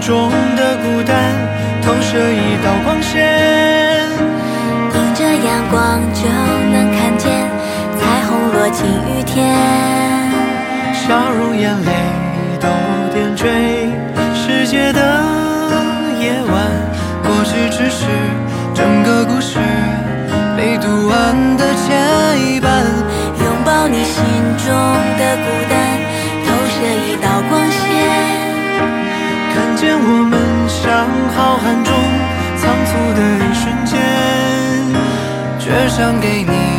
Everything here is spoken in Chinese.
中的孤单，投射一道光线， 迎着阳光就能看见彩虹落进雨天， 笑容眼泪都点缀世界的夜晚，过去只是整个故事没读完的前一半， 拥抱你心中的孤单，投射一道光线， 看见我们像浩瀚中仓促的一瞬间，却想给你